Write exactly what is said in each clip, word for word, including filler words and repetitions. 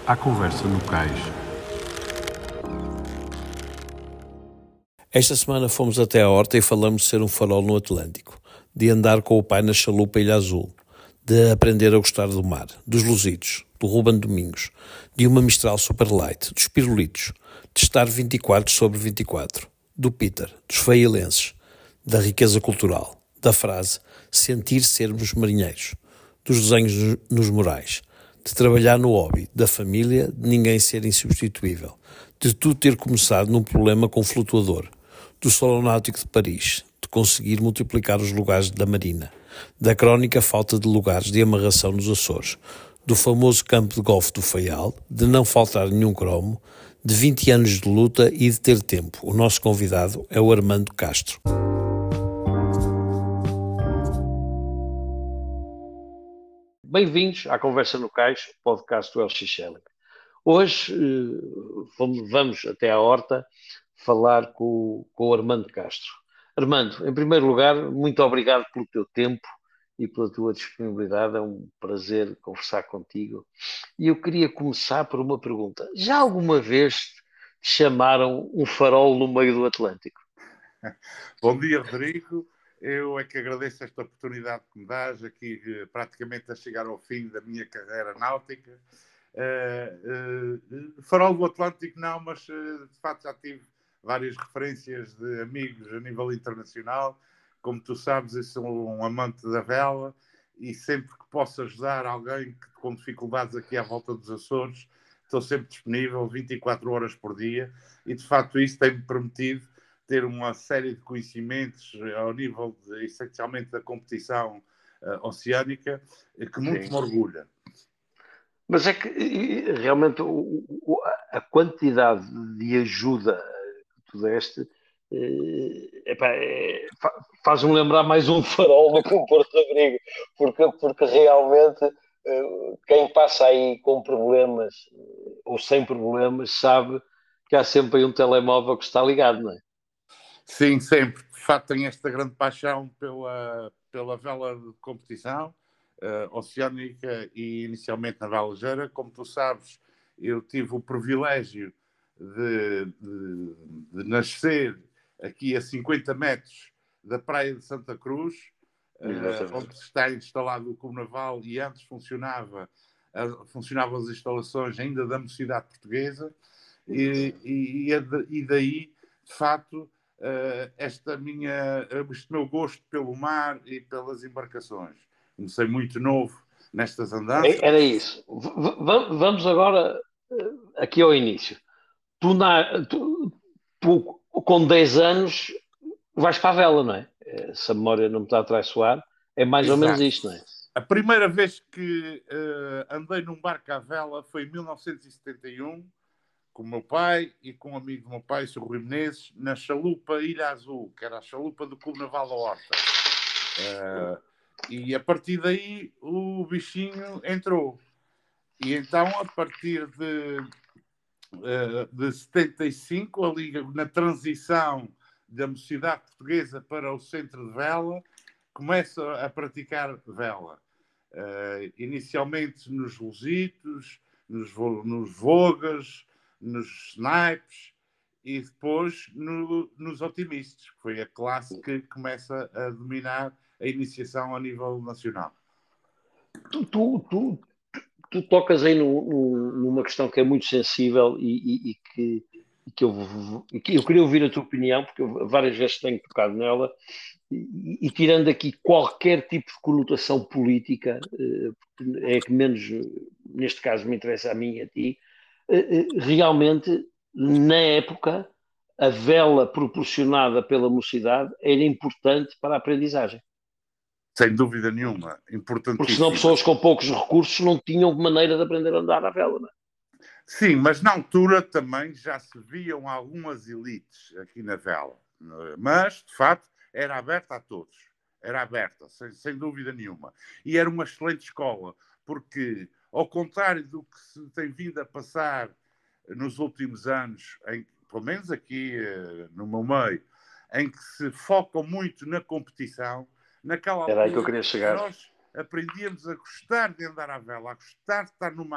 À conversa no cais. Esta semana fomos até à horta e falamos de ser um farol no Atlântico, de andar com o pai na chalupa Ilha Azul, de aprender a gostar do mar, dos Luzitos, do Ruben Domingos, de uma Mistral Super Light, dos Pirulitos, de estar vinte e quatro sobre vinte e quatro, do Peter, dos Failenses, da riqueza cultural, da frase sentir sermos marinheiros, dos desenhos nos murais, de trabalhar no hobby, da família, de ninguém ser insubstituível, de tudo ter começado num problema com flutuador, do Salão Náutico de Paris, de conseguir multiplicar os lugares da Marina, da crónica falta de lugares de amarração nos Açores, do famoso campo de golfe do Faial, de não faltar nenhum cromo, de vinte anos de luta e de ter tempo. O nosso convidado é o Armando Castro. Bem-vindos à Conversa no Cais, podcast do El Xixele. Hoje eh, vamos, vamos até à horta falar com, com o Armando Castro. Armando, em primeiro lugar, muito obrigado pelo teu tempo e pela tua disponibilidade. É um prazer conversar contigo. E eu queria começar por uma pergunta. Já alguma vez te chamaram um farol no meio do Atlântico? Bom dia, Rodrigo. Eu é que agradeço esta oportunidade que me dás aqui, praticamente a chegar ao fim da minha carreira náutica. Uh, uh, farol do Atlântico não, mas uh, de facto já tive várias referências de amigos a nível internacional. Como tu sabes, eu sou um amante da vela e sempre que posso ajudar alguém que, com dificuldades aqui à volta dos Açores, estou sempre disponível vinte e quatro horas por dia e de facto isso tem-me permitido ter uma série de conhecimentos ao nível, de, essencialmente, da competição uh, oceânica, que muito Sim. me orgulha. Mas é que realmente o, o, a quantidade de ajuda que tu deste epá, é, faz-me lembrar mais um farol do que um Porto Abrigo, porque, porque realmente quem passa aí com problemas ou sem problemas sabe que há sempre aí um telemóvel que está ligado, não é? Sim, sempre. De facto, tenho esta grande paixão pela, pela vela de competição uh, oceânica e inicialmente na vela ligeira. Como tu sabes, eu tive o privilégio de, de, de nascer aqui a cinquenta metros da Praia de Santa Cruz, uh, onde está instalado o Clube Naval e antes funcionava, uh, funcionavam as instalações ainda da Mocidade Portuguesa e, e, e daí, de facto, Uh, esta minha, este meu gosto pelo mar e pelas embarcações. Comecei muito novo nestas andanças. Era isso. V- vamos agora aqui ao início. Tu, na, tu, tu, com dez anos, vais para a vela, não é? Se a memória não me está a traiçoar, é mais Exato. ou menos isto, não é? A primeira vez que uh, andei num barco à vela foi em mil novecentos e setenta e um, com o meu pai e com um amigo do meu pai, o Rui Menezes, na chalupa Ilha Azul, que era a chalupa do Clube Naval da Horta. Uh, e a partir daí o bichinho entrou. E então, a partir de, uh, de setenta e cinco, ali na transição da Mocidade Portuguesa para o Centro de Vela, começo a praticar vela. Uh, inicialmente nos Luzitos, nos, nos Vogas, nos Snipes e depois no, nos Otimistas, que foi a classe que começa a dominar a iniciação a nível nacional. Tu, tu, tu, tu tocas aí no, no, numa questão que é muito sensível e, e, e, que, e que, eu, e que eu queria ouvir a tua opinião, porque eu várias vezes tenho tocado nela, e, e tirando aqui qualquer tipo de conotação política, é que menos, neste caso, me interessa a mim e a ti, realmente, na época, a vela proporcionada pela mocidade era importante para a aprendizagem. Sem dúvida nenhuma, importantíssimo. Porque senão pessoas com poucos recursos não tinham maneira de aprender a andar à vela, não é? Sim, mas na altura também já se viam algumas elites aqui na vela. Mas, de facto, era aberta a todos. Era aberta, sem, sem dúvida nenhuma. E era uma excelente escola, porque, ao contrário do que se tem vindo a passar nos últimos anos, em, pelo menos aqui no meu meio, em que se focam muito na competição, naquela altura era aí que eu queria chegar. nós aprendíamos a gostar de andar à vela, a gostar de estar no mar,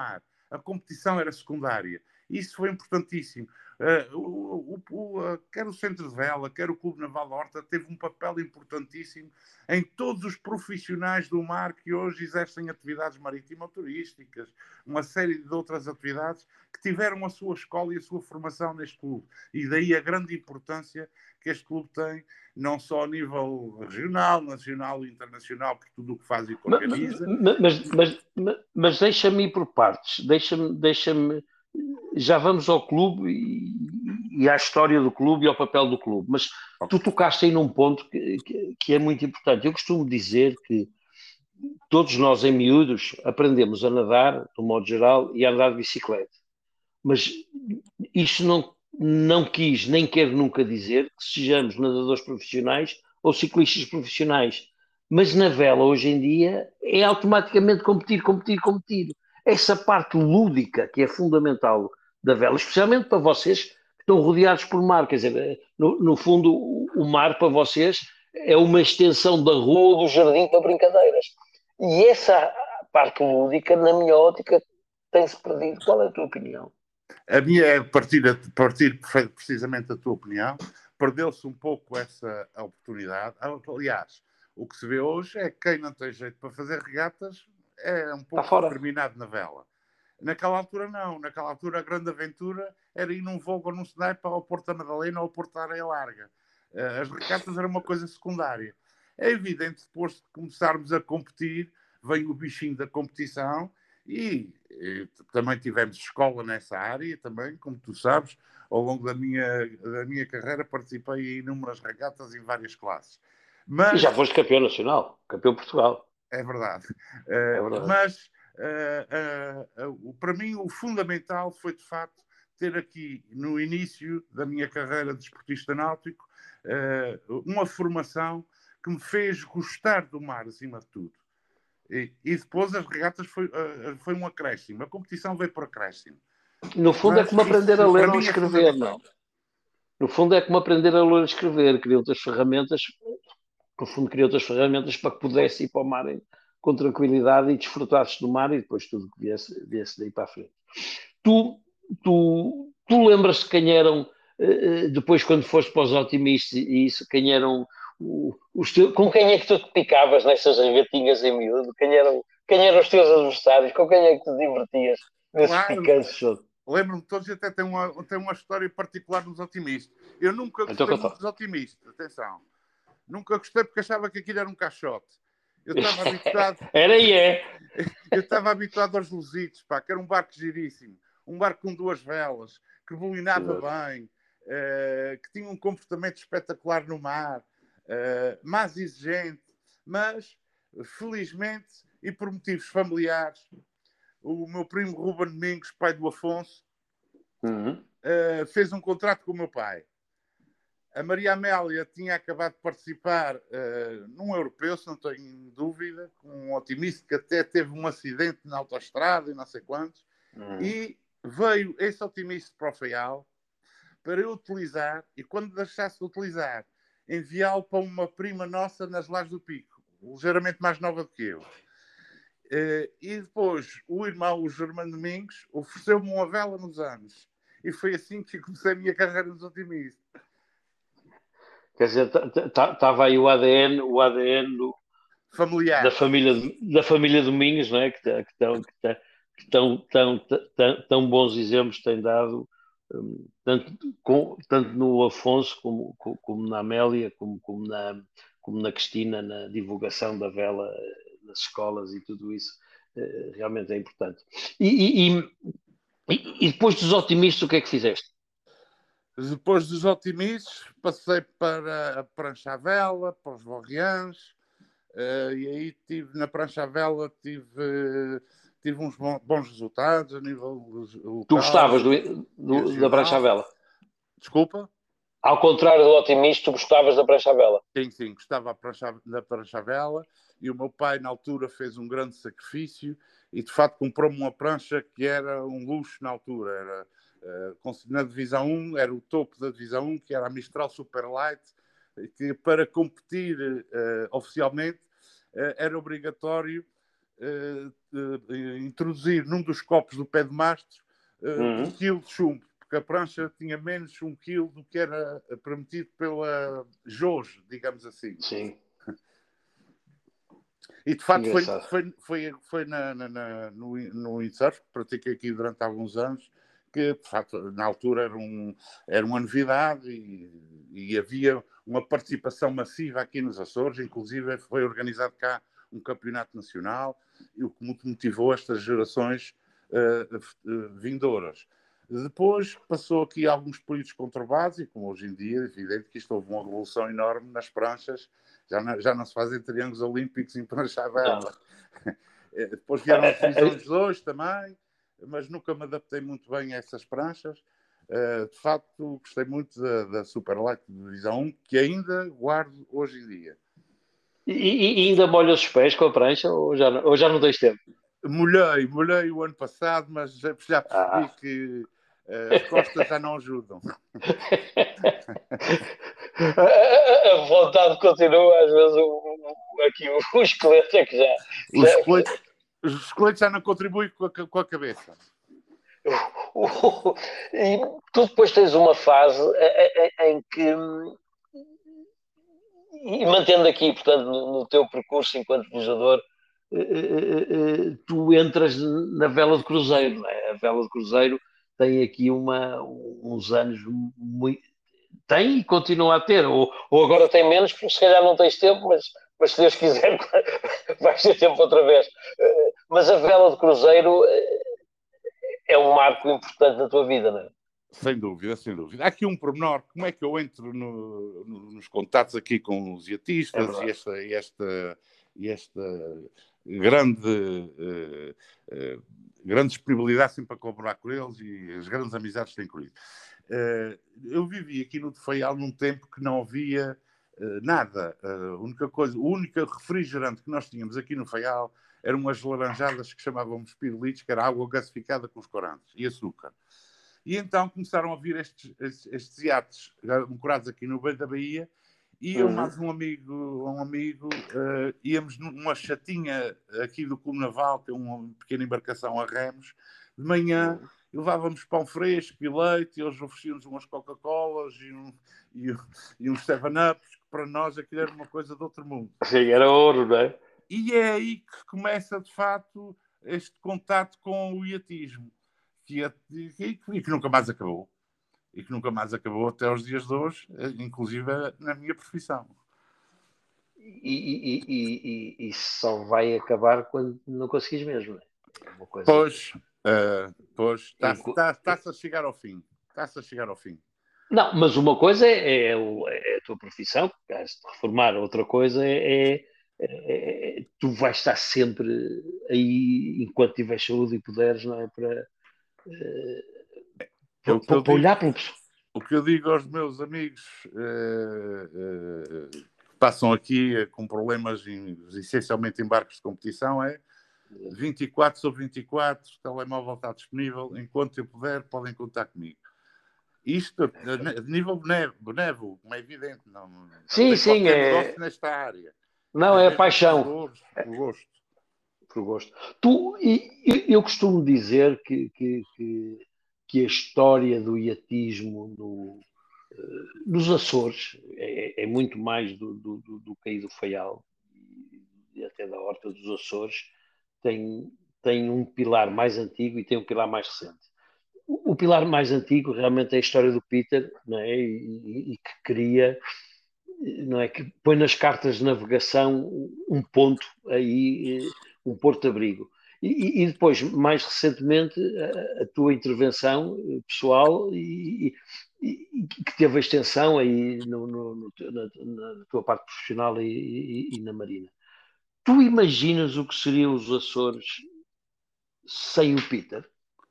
a competição era secundária. Isso foi importantíssimo. Uh, o, o, o, uh, quer o Centro de Vela, quer o Clube Naval Horta, teve um papel importantíssimo em todos os profissionais do mar que hoje exercem atividades marítimo-turísticas, uma série de outras atividades que tiveram a sua escola e a sua formação neste clube. E daí a grande importância que este clube tem, não só a nível regional, nacional e internacional, por tudo o que faz e que organiza. Mas, mas, mas, mas, mas deixa-me ir por partes, deixa-me, deixa-me, já vamos ao clube e, e à história do clube e ao papel do clube, mas tu tocaste aí num ponto que, que, que é muito importante. Eu costumo dizer que todos nós em miúdos aprendemos a nadar, do modo geral, e a andar de bicicleta, mas isto não, não quis nem quer nunca dizer que sejamos nadadores profissionais ou ciclistas profissionais. Mas na vela, hoje em dia, é automaticamente competir, competir, competir. Essa parte lúdica que é fundamental da vela, especialmente para vocês que estão rodeados por mar, quer dizer, no, no fundo, o mar para vocês é uma extensão da rua ou do jardim para brincadeiras. E essa parte lúdica, na minha ótica, tem-se perdido. Qual é a tua opinião? A minha é partir, partir precisamente da tua opinião. Perdeu-se um pouco essa oportunidade. Aliás, o que se vê hoje é que quem não tem jeito para fazer regatas é um pouco discriminado na vela. Naquela altura não. Naquela altura a grande aventura era ir num voo ou num sniper ao Porto da Madalena ou ao Porto da Areia Larga. As regatas eram uma coisa secundária. É evidente, depois de começarmos a competir, vem o bichinho da competição e, e também tivemos escola nessa área também, como tu sabes, ao longo da minha, da minha carreira participei em inúmeras regatas em várias classes. Mas, e já foste campeão nacional, campeão Portugal. É verdade. Uh, é verdade. Mas, uh, uh, uh, para mim, o fundamental foi, de facto, ter aqui, no início da minha carreira de desportista náutico, uh, uma formação que me fez gostar do mar, acima de tudo. E, e depois as regatas foi, uh, foi um acréscimo. A competição veio por acréscimo. No fundo Mas é como aprender a ler ou escrever, é não? No fundo é como aprender a ler e escrever. Criam outras ferramentas, no fundo criam outras ferramentas para que pudesse ir para o mar com tranquilidade e desfrutasses do mar e depois tudo que viesse, viesse daí para a frente. Tu, tu, tu lembras-te quem eram, depois quando foste para os otimistas e isso, quem eram os teus, com quem é que tu te picavas nessas regatinhas em miúdo? Quem eram, quem eram os teus adversários? Com quem é que te divertias nesses claro. picantes todos? Lembro-me de todos e até tem uma, tem uma história particular nos otimistas. Eu nunca gostei então, muito dos otimistas, atenção. Nunca gostei porque achava que aquilo era um caixote. Eu estava habituado... Era e é. Eu estava habituado aos luzitos, pá, que era um barco giríssimo. Um barco com duas velas, que bolinava bem, uh, que tinha um comportamento espetacular no mar, uh, mais exigente. Mas, felizmente, e por motivos familiares, o meu primo Ruben Domingos, pai do Afonso, uhum. uh, fez um contrato com o meu pai. A Maria Amélia tinha acabado de participar uh, num europeu, se não tenho dúvida, com um otimista que até teve um acidente na autoestrada e não sei quantos. Uhum. E veio esse otimista para o Faial para eu utilizar, e quando deixasse de utilizar, enviá-lo para uma prima nossa nas Lajes do Pico, ligeiramente mais nova do que eu. Uh, e depois o irmão, o Germano Domingos, ofereceu-me uma vela nos anos. E foi assim que comecei a minha carreira nos otimistas. Quer dizer, estava aí o A D N, o A D N do, familiar da família, da família Domingos, não é? Que estão que que que tão, tão, tão, tão bons exemplos têm dado, um, tanto, com, tanto no Afonso como, como na Amélia, como, como, na, como na Cristina, na divulgação da vela nas escolas e tudo isso, uh, realmente é importante. E, e, e, e depois dos otimistas, o que é que fizeste? Depois dos otimistas, passei para a prancha à vela, para os Vorrians, uh, e aí tive, na prancha à vela tive, tive uns bons resultados a nível local. Tu gostavas do, do, da prancha à vela? Desculpa? Ao contrário do otimista, tu gostavas da prancha à vela? Sim, sim, gostava da prancha à vela, e o meu pai na altura fez um grande sacrifício e de facto comprou-me uma prancha que era um luxo na altura, era... Uh, na divisão um, era o topo da divisão um, que era a Mistral Superlight, que para competir uh, oficialmente uh, era obrigatório uh, uh, introduzir num dos copos do pé de mastro uh, uhum. um quilo de chumbo, porque a prancha tinha menos um quilo do que era permitido pela J O S, digamos assim. Sim. E de facto foi, foi, foi, foi na, na, na, no, no windsurf, que pratiquei aqui durante alguns anos, que de facto na altura era, um, era uma novidade e, e havia uma participação massiva aqui nos Açores, inclusive foi organizado cá um campeonato nacional, e o que motivou estas gerações uh, uh, vindouras. Depois passou aqui alguns períodos conturbados e, como hoje em dia, é evidente que isto houve uma revolução enorme nas pranchas. Já não, já não se fazem triângulos olímpicos em prancha à vela. Depois vieram as divisões dois também, mas nunca me adaptei muito bem a essas pranchas. Uh, de facto, gostei muito da, da Superlight de divisão um, que ainda guardo hoje em dia. E, e ainda molhas os pés com a prancha ou já, ou já não tens tempo? Molhei, molhei o ano passado, mas já, já percebi ah. que uh, as costas já não ajudam. a, a vontade continua, às vezes o, o, aqui o, o esqueleto é que já... O já... Esqueleto, os esqueletos já não contribuem com a, com a cabeça. E tu depois tens uma fase em que, e mantendo aqui, portanto, no, no teu percurso enquanto velejador, tu entras na vela de cruzeiro, não é? A vela de cruzeiro tem aqui uma, uns anos muito... Tem e continua a ter, ou, ou agora tem menos, porque se calhar não tens tempo, mas, mas se Deus quiser vais ter tempo outra vez. Mas a vela de cruzeiro é um marco importante na tua vida, não é? Sem dúvida, sem dúvida. Há aqui um pormenor, como é que eu entro no, no, nos contatos aqui com os iatistas é e, esta, e, esta, e esta grande, uh, uh, grande disponibilidade sempre para colaborar com eles e as grandes amizades que têm com eles. Uh, eu vivi aqui no Faial num tempo que não havia uh, nada. Uh, a única coisa, o único refrigerante que nós tínhamos aqui no Faial eram umas laranjadas que chamávamos pirulitos, que era água gasificada com os corantes e açúcar. E então começaram a vir estes, estes, estes iates ancorados aqui no meio da Bahia e eu, uhum. mais um amigo, um amigo uh, íamos numa chatinha aqui do Clube Naval, tem uma pequena embarcação a remos, de manhã uhum. levávamos pão fresco e leite e eles ofereciam-nos umas Coca-Colas e, um, e, e uns seven-ups, que para nós aquilo era uma coisa de outro mundo. Sim, era ouro, não é? E é aí que começa, de facto, este contato com o iatismo. Que, e que nunca mais acabou. E que nunca mais acabou até os dias de hoje, inclusive na minha profissão. E, e, e, e, e só vai acabar quando não conseguires mesmo, não é? Uma coisa... Pois, uh, pois está-se está, está a chegar ao fim. Está-se a chegar ao fim. Não, mas uma coisa é, é, é a tua profissão, has de reformar, outra coisa é, é, é tu vais estar sempre aí, enquanto tiveres saúde e puderes, não é? Para... É o, que eu digo, o que eu digo aos meus amigos uh, uh, que passam aqui uh, com problemas em, essencialmente em barcos de competição é vinte e quatro sobre vinte e quatro, o telemóvel está disponível, enquanto eu puder podem contar comigo. Isto de nível benévolo, como é evidente, não, não sim, tem sim, qualquer é... negócio nesta área. Não, é, é paixão. Por, por gosto. Por gosto. Tu, e, eu costumo dizer que, que, que, que a história do iatismo no, nos Açores é, é muito mais do, do, do, do que aí do Faial e até da Horta dos Açores. Tem, tem um pilar mais antigo e tem um pilar mais recente. O, o pilar mais antigo realmente é a história do Peter, não é? E, e, e que cria, não é? Que põe nas cartas de navegação um ponto aí, um porto-abrigo. E, e depois, mais recentemente, a, a tua intervenção pessoal e, e, e que teve a extensão aí no, no, no, na, na tua parte profissional e, e, e na Marina. Tu imaginas o que seriam os Açores sem o Peter?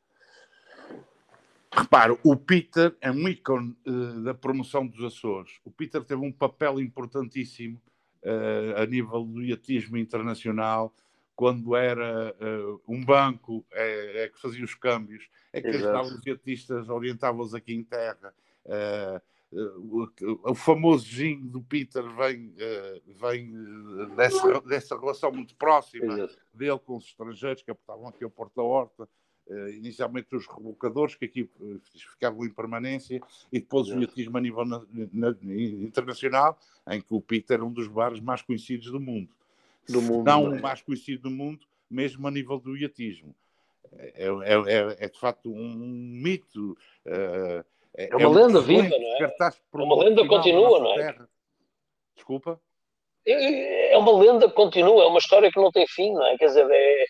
Repara, o Peter é um ícone uh, da promoção dos Açores. O Peter teve um papel importantíssimo uh, a nível do iatismo internacional, quando era uh, um banco é, é que fazia os câmbios, é que ajudava os iatistas, orientava-os aqui em terra, uh, o, o famoso jingle do Peter vem, vem dessa, dessa relação muito próxima dele com os estrangeiros que aportavam aqui ao Porto da Horta. Uh, inicialmente os rebocadores, que aqui uh, ficavam em permanência, e depois o iatismo a nível na, na, internacional, em que o Peter é um dos bares mais conhecidos do mundo. Do mundo não é? o mais conhecido do mundo, mesmo a nível do iatismo. É, é, é, é de facto um mito. Uh, é, é uma um lenda viva, não é? É uma lenda que continua, não é? Terra. Desculpa? É, é uma lenda que continua, é uma história que não tem fim, não é? Quer dizer, é...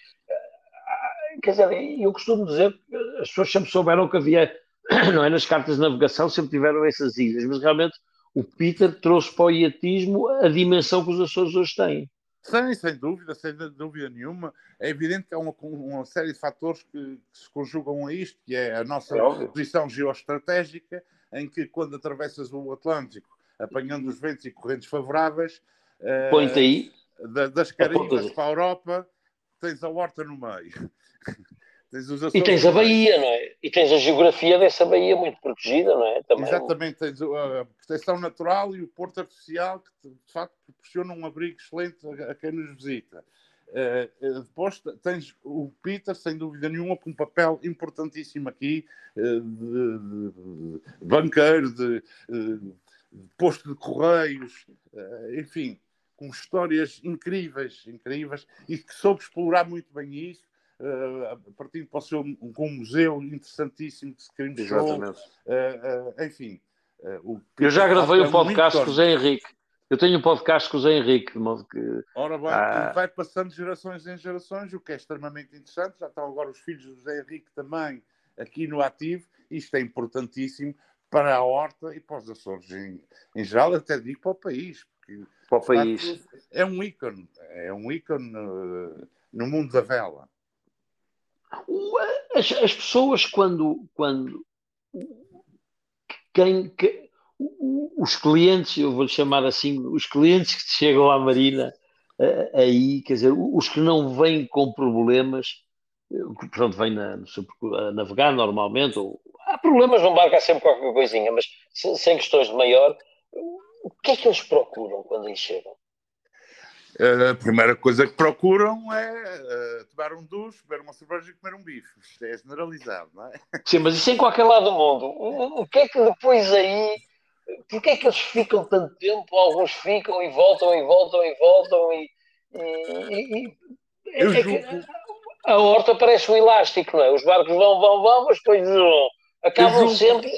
Quer dizer, eu costumo dizer que as pessoas sempre souberam que havia, não é, nas cartas de navegação, sempre tiveram essas ilhas, mas realmente o Peter trouxe para o iatismo a dimensão que os Açores hoje têm. Sim, sem dúvida, sem dúvida nenhuma. É evidente que há uma, uma série de fatores que, que se conjugam a isto, que é a nossa é posição geoestratégica, em que quando atravessas o Atlântico, apanhando os ventos e correntes favoráveis, Põe-te aí, uh, das Caraíbas para a Europa, tens a horta no meio. Tens os e tens a Baía, não é? E tens a geografia dessa Baía muito protegida, não é? Também. Exatamente, tens a proteção natural e o porto artificial que, de facto, proporciona um abrigo excelente a, a quem nos visita. Uh, depois tens o Peter, sem dúvida nenhuma, com um papel importantíssimo aqui, uh, de, de, de banqueiro, de, uh, de posto de correios, uh, enfim, com histórias incríveis, incríveis, e que soube explorar muito bem isso. Uh, partindo para o seu com um museu interessantíssimo que se criou, uh, uh, enfim. Uh, eu já gravei o um podcast com o Zé Henrique. Eu tenho um podcast com o Zé Henrique, de modo que... Ora bem, ah... e vai passando de gerações em gerações, o que é extremamente interessante. Já estão agora os filhos do Zé Henrique também aqui no ativo. Isto é importantíssimo para a horta e para os Açores em, em geral, até digo para o país. Porque, para o país. Facto, é um ícone, é um ícone uh, no mundo da vela. As, as pessoas quando, quando quem, que, os clientes, eu vou-lhe chamar assim, os clientes que chegam à Marina aí, quer dizer, os que não vêm com problemas, portanto, vêm na, no seu, a navegar normalmente, ou, há problemas no barco, há sempre qualquer coisinha, mas sem, sem questões de maior, o que é que eles procuram quando aí chegam? A primeira coisa que procuram é uh, tomar um duche, beber uma cerveja e comer um bife. Isto é generalizado, não é? Sim, mas isso em qualquer lado do mundo. O, o que é que depois aí... Porquê é que eles ficam tanto tempo? Alguns ficam e voltam e voltam e voltam e... e, e Eu é julgo... que a horta parece um elástico, não é? Os barcos vão, vão, vão, mas depois vão. Acabam eu julgo, sempre...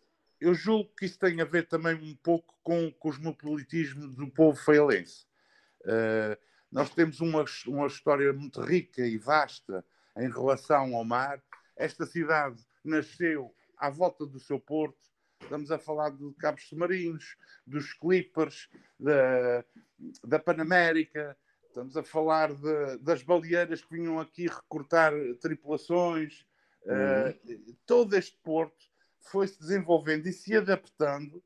Eu julgo que isso tem a ver também um pouco com o cosmopolitismo do povo feialense. Uh, nós temos uma, uma história muito rica e vasta em relação ao mar. Esta cidade nasceu à volta do seu porto. Estamos a falar de cabos submarinos, dos clippers, da, da Panamérica. Estamos a falar de, das baleeiras que vinham aqui recrutar tripulações. Uhum. Uh, todo este porto foi-se desenvolvendo e se adaptando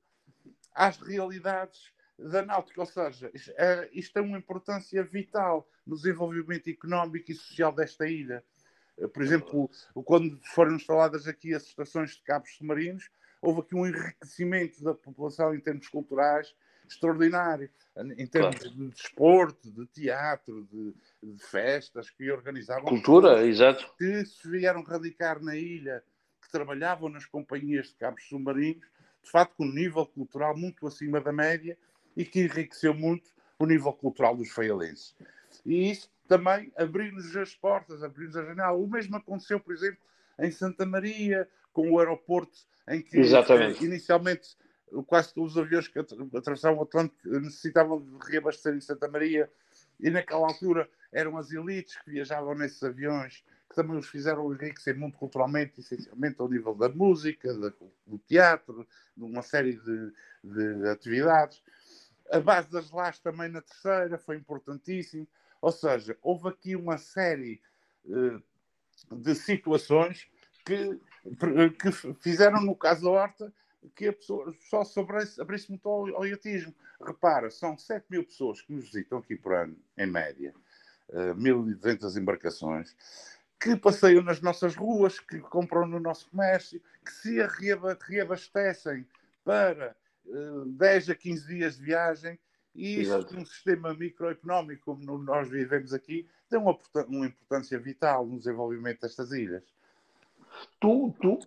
às realidades da náutica, ou seja, isto tem uma importância vital no desenvolvimento económico e social desta ilha. Por exemplo, quando foram instaladas aqui as estações de cabos submarinos, houve aqui um enriquecimento da população em termos culturais extraordinário, em termos claro. de desporto, de teatro, de, de festas que organizavam. Cultura, exato. Que se vieram radicar na ilha, que trabalhavam nas companhias de cabos submarinos, de facto com um nível cultural muito acima da média, e que enriqueceu muito o nível cultural dos feialenses. E isso também abriu-nos as portas, abriu-nos a janela. O mesmo aconteceu, por exemplo, em Santa Maria, com o aeroporto, em que Exatamente. inicialmente quase todos os aviões que atravessavam o Atlântico necessitavam de reabastecer em Santa Maria, e naquela altura eram as elites que viajavam nesses aviões, que também os fizeram enriquecer muito culturalmente, essencialmente ao nível da música, do teatro, de uma série de, de atividades. A base das lajes também na terceira foi importantíssimo. Ou seja, houve aqui uma série uh, de situações que, que fizeram, no caso da horta, que a pessoa só se abrisse, abrisse muito ao, ao iatismo. Repara, são sete mil pessoas que nos visitam aqui por ano, em média, uh, mil e duzentas embarcações, que passeiam nas nossas ruas, que compram no nosso comércio, que se reabastecem para dez a quinze dias de viagem, e isso, Exato. num sistema microeconómico como nós vivemos aqui, tem uma, uma importância vital no desenvolvimento destas ilhas. Tu, tu,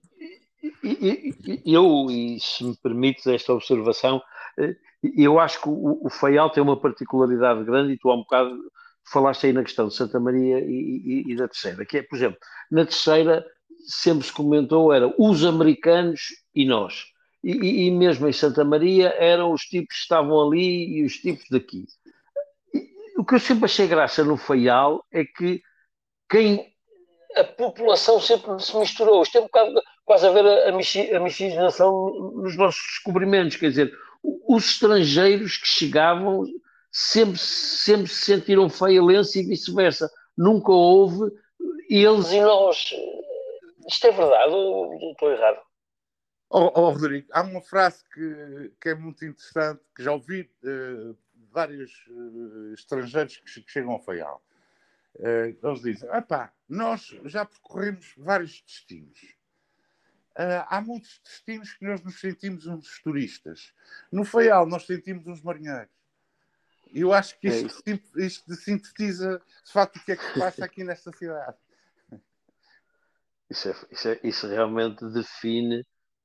eu, e se me permites esta observação, eu acho que o, o Faial tem uma particularidade grande, e tu há um bocado falaste aí na questão de Santa Maria e, e, e da Terceira, que é, por exemplo, na Terceira sempre se comentou, era os americanos e nós. E, e mesmo em Santa Maria eram os tipos que estavam ali e os tipos daqui. E, o que eu sempre achei graça no Faial é que quem a população sempre se misturou. Isto é um bocado quase a ver a, a miscigenação nos nossos descobrimentos. Quer dizer, os estrangeiros que chegavam sempre, sempre se sentiram faialense e vice-versa. Nunca houve eles e nós. Isto é verdade ou estou errado? Oh, oh, Rodrigo, há uma frase que, que é muito interessante, que já ouvi uh, vários uh, estrangeiros que, que chegam ao Faial. Uh, eles dizem, epá, nós já percorremos vários destinos. Uh, há muitos destinos que nós nos sentimos uns turistas. No Faial nós sentimos uns marinheiros. E eu acho que isto, é isto sintetiza de facto o que é que se passa aqui nesta cidade. Isso, é, isso, é, isso realmente define...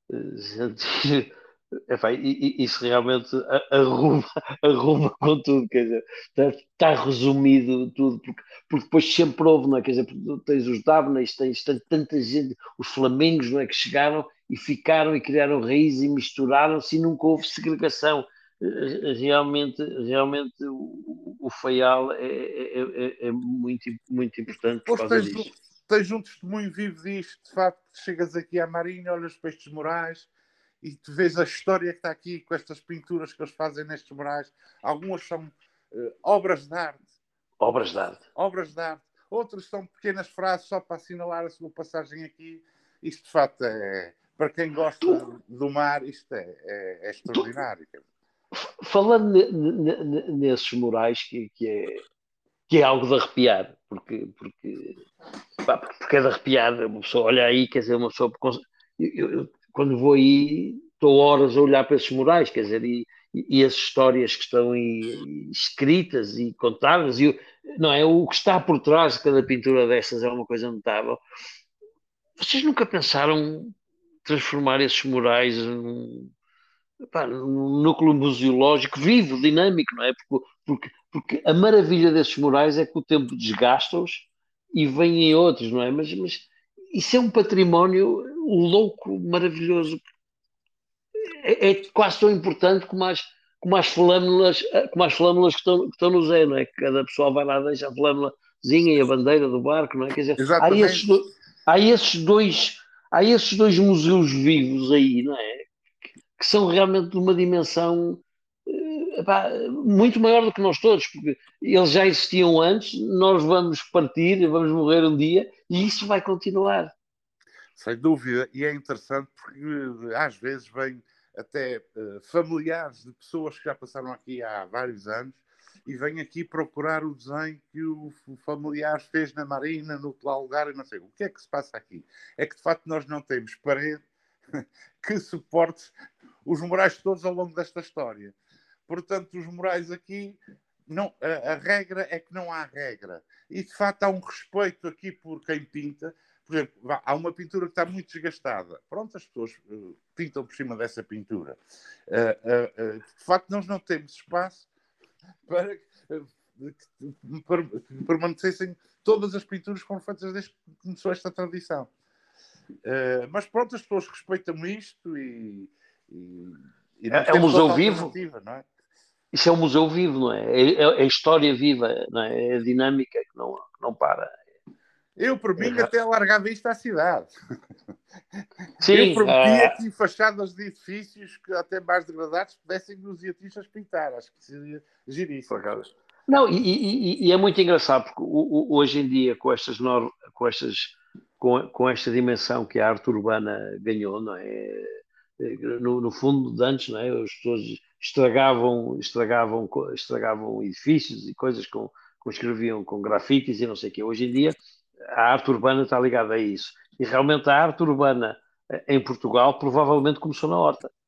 Epá, isso realmente arruma, arruma com tudo, quer dizer, está, está resumido tudo, porque, porque depois sempre houve, não é? Quer dizer, tens os Dabneys, tens, tens tanta gente, os Flamengos, não é? Que chegaram e ficaram e criaram raízes e misturaram-se e nunca houve segregação. Realmente, realmente o, o Faial é, é, é, é muito, muito importante por causa tens, disso. Tens um testemunho vivo disto, de facto, chegas aqui à Marinha, olhas para estes murais e tu vês a história que está aqui com estas pinturas que eles fazem nestes murais. Algumas são uh, obras de arte. Obras de arte. Obras de arte. Outras são pequenas frases só para assinalar a sua passagem aqui. Isto, de facto, é... Para quem gosta tu... do mar, isto é, é, é extraordinário. Tu... Falando nesses murais, que, que, é, que é algo de arrepiar, porque, porque, pá, porque é de arrepiar. Uma pessoa olha aí, quer dizer, uma pessoa... Eu, eu, quando vou aí, estou horas a olhar para esses murais, quer dizer, e, e as histórias que estão aí escritas e contadas, e não é, o que está por trás de cada pintura dessas é uma coisa notável. Vocês nunca pensaram transformar esses murais num, pá, num núcleo museológico vivo, dinâmico, não é? Porque, porque, porque a maravilha desses murais é que o tempo desgasta-os e vêm outros, não é? Mas, mas isso é um património louco, maravilhoso. É, é quase tão importante como as, como as flâmulas, como as flâmulas que estão, que estão no Zé, não é? Que cada pessoa vai lá e deixa a flâmulazinha e a bandeira do barco, não é? Quer dizer, há esses, do, há esses dois, há esses dois museus vivos aí, não é? Que, que são realmente de uma dimensão epá, muito maior do que nós todos, porque eles já existiam antes, nós vamos partir, vamos morrer um dia e isso vai continuar. Sem dúvida, e é interessante porque às vezes vêm até uh, familiares de pessoas que já passaram aqui há vários anos e vêm aqui procurar o desenho que o familiar fez na Marina, no tal lugar, e não sei. O que é que se passa aqui? É que de facto nós não temos parede que suporte os murais todos ao longo desta história. Portanto, os murais aqui, não, a, a regra é que não há regra. E de facto há um respeito aqui por quem pinta. Por exemplo, há uma pintura que está muito desgastada. Pronto, as pessoas uh, pintam por cima dessa pintura. Uh, uh, uh, de facto, nós não temos espaço para uh, que permanecessem todas as pinturas que foram feitas desde que começou esta tradição. Uh, mas pronto, as pessoas respeitam isto e... e, e é, é um museu vivo? Não é? Isso é um museu vivo, não é? É, é a história viva, não é? É a dinâmica que não, que não para. Eu, por mim, é. até alargava isto à cidade. Sim, eu prometia uh... aqui fachadas de edifícios que até mais degradados pudessem os artistas pintar. Acho que seria giríssimo. Não, e, e, e é muito engraçado, porque o, o, hoje em dia, com estas, com, estas com, com esta dimensão que a arte urbana ganhou, não é? No, no fundo, de antes, não é? As pessoas estragavam, estragavam, estragavam edifícios e coisas com, com escreviam com grafites e não sei o quê. Hoje em dia, a arte urbana está ligada a isso. E realmente a arte urbana em Portugal provavelmente começou na Horta.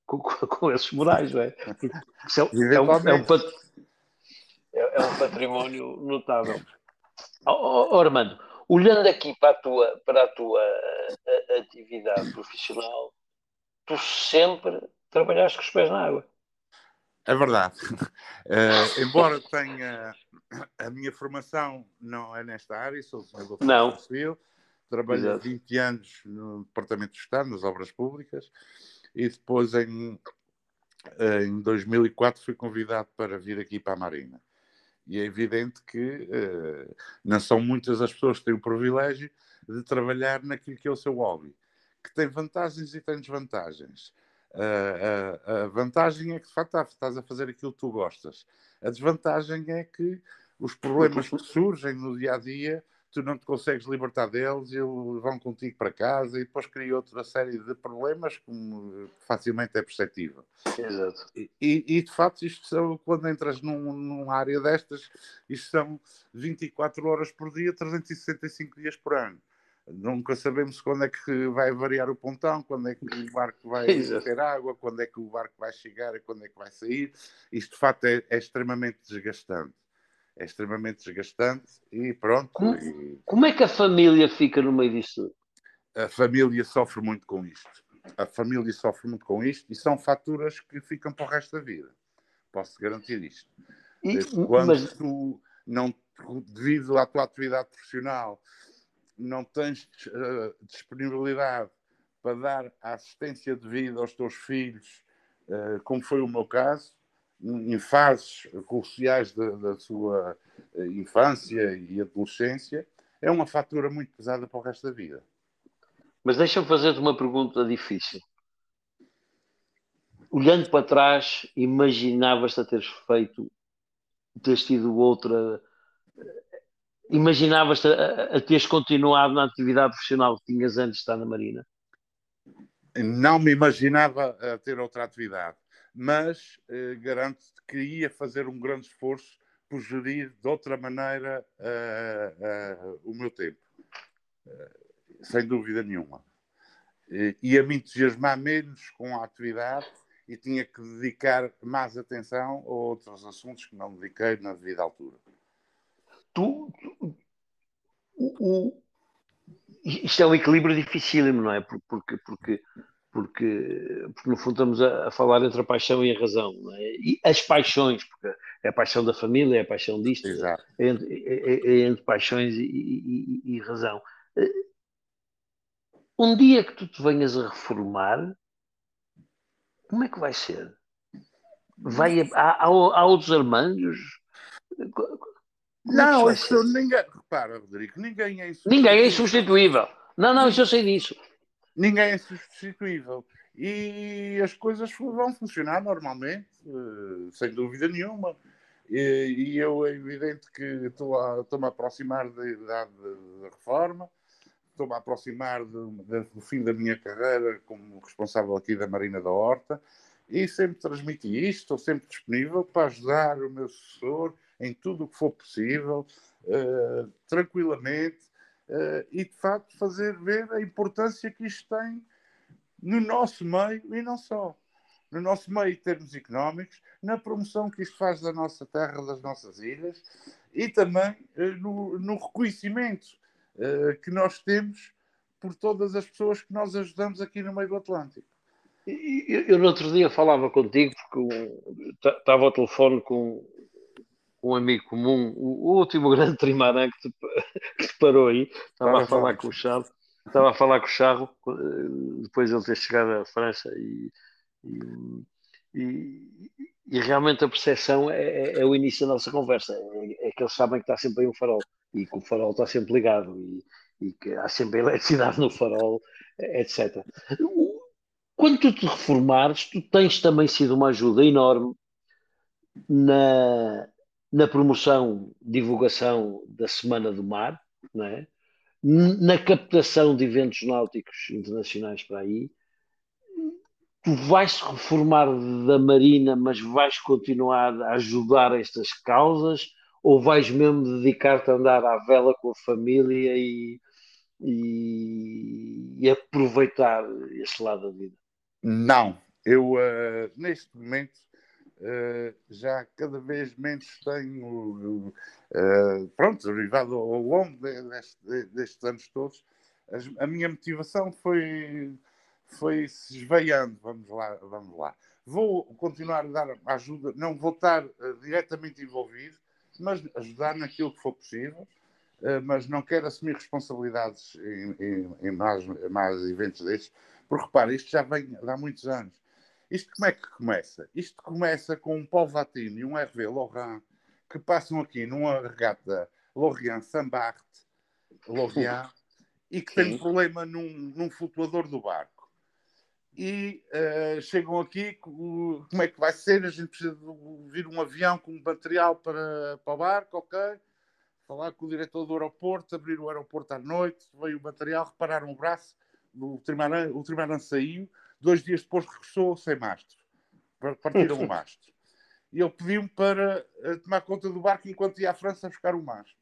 com, com, com esses morais, não é? Isso é, é, um, é, um, Eventualmente. é, é um património notável. Oh, oh, Armando, olhando aqui para a tua, para a tua a, a atividade profissional, tu sempre trabalhaste com os pés na água. É verdade. Uh, embora tenha a minha formação não é nesta área, sou desenvolvedor de Não. construção civil, trabalhei Exato. vinte anos no Departamento de Estado, nas obras públicas, e depois em, em dois mil e quatro fui convidado para vir aqui para a Marina. E é evidente que uh, não são muitas as pessoas que têm o privilégio de trabalhar naquilo que é o seu hobby, que tem vantagens e tem desvantagens. Uh, a, a vantagem é que, de facto, estás a fazer aquilo que tu gostas. A desvantagem é que os problemas que surgem no dia-a-dia, tu não te consegues libertar deles, eles vão contigo para casa e depois cria outra série de problemas, como facilmente é perceptível. Exato. E, e, de facto, isto são, quando entras num, numa área destas, isto são vinte e quatro horas por dia, trezentos e sessenta e cinco dias por ano. Nunca sabemos quando é que vai variar o pontão, quando é que o barco vai Exato. ter água, quando é que o barco vai chegar e quando é que vai sair. Isto, de facto, é, é extremamente desgastante. É extremamente desgastante e pronto. Como, e... como é que a família fica no meio disso? A família sofre muito com isto. A família sofre muito com isto e são faturas que ficam para o resto da vida. Posso-te garantir isto. E, Quando mas... tu, não, devido à tua atividade profissional, não tens uh, disponibilidade para dar a assistência devida aos teus filhos, uh, como foi o meu caso, em fases cruciais da, da sua infância e adolescência, é uma fatura muito pesada para o resto da vida. Mas deixa-me fazer-te uma pergunta difícil. Olhando para trás, imaginavas-te a teres feito, teres tido outra... Imaginavas-te a, a teres continuado na atividade profissional que tinhas antes de estar na Marina? Não me imaginava uh, ter outra atividade, mas uh, garanto-te que ia fazer um grande esforço por gerir de outra maneira uh, uh, o meu tempo. Uh, sem dúvida nenhuma. Uh, ia me entusiasmar menos com a atividade e tinha que dedicar mais atenção a outros assuntos que não dediquei na devida altura. Tu, tu o, o, isto é um equilíbrio dificílimo, não é? Porque, porque, porque, porque, porque no fundo estamos a, a falar entre a paixão e a razão, não é? E as paixões, porque é a paixão da família, é a paixão disto, Exato. é entre, é, é entre paixões e, e, e razão. Um dia que tu te venhas a reformar, como é que vai ser? Vai, há, há, há outros Armandos? Como é que isto Não, vai isso ser? ninguém. Repara, Rodrigo, ninguém é Ninguém é insubstituível. insubstituível. Não, não, isso eu sei disso. Ninguém é substituível. E as coisas vão funcionar normalmente, sem dúvida nenhuma. E eu é evidente que estou a, estou-me a aproximar da idade da reforma, estou-me a aproximar do, do fim da minha carreira como responsável aqui da Marina da Horta e sempre transmiti isto, estou sempre disponível para ajudar o meu sucessor em tudo o que for possível, uh, tranquilamente, uh, e de facto fazer ver a importância que isto tem no nosso meio e não só. No nosso meio, em termos económicos, na promoção que isto faz da nossa terra, das nossas ilhas, e também uh, no, no reconhecimento uh, que nós temos por todas as pessoas que nós ajudamos aqui no meio do Atlântico. Eu, eu no outro dia falava contigo, porque estava ao telefone com um amigo comum, o, o último grande trimarã que te, que te parou aí, estava a falar com o Charro, estava a falar com o Charro, depois de ele ter chegado à França e, e, e, e realmente a percepção é, é, é o início da nossa conversa, é, é que eles sabem que está sempre aí um farol e que o farol está sempre ligado e, e que há sempre eletricidade no farol, etcétera. Quando tu te reformares, tu tens também sido uma ajuda enorme na, na promoção, divulgação da Semana do Mar, não é? Na captação de eventos náuticos internacionais para aí. Tu vais reformar da Marina, mas vais continuar a ajudar estas causas, ou vais mesmo dedicar-te a andar à vela com a família e, e, e aproveitar esse lado da vida? Não, eu, uh, neste momento, uh, já cada vez menos tenho, uh, pronto, derivado ao longo de, deste, destes anos todos, as, a minha motivação foi, foi se esvaiando, vamos lá, vamos lá. Vou continuar a dar ajuda, não vou estar uh, diretamente envolvido, mas ajudar naquilo que for possível, uh, mas não quero assumir responsabilidades em, em, em, mais, em mais eventos destes, porque, repara, isto já vem há muitos anos. Isto como é que começa? Isto começa com um Paul Vatine e um Hervé Laurent que passam aqui numa regata Lorient-Saint-Barth, Lorient, e que tem um problema num, num flutuador do barco. E uh, chegam aqui, como é que vai ser? A gente precisa de vir um avião com material para, para o barco, ok? Falar com o diretor do aeroporto, abrir o aeroporto à noite, veio o material, repararam o braço, o trimaran, o trimaran saiu, dois dias depois regressou sem mastro. Partiram o mastro. E ele pediu-me para uh, tomar conta do barco enquanto ia à França buscar o mastro.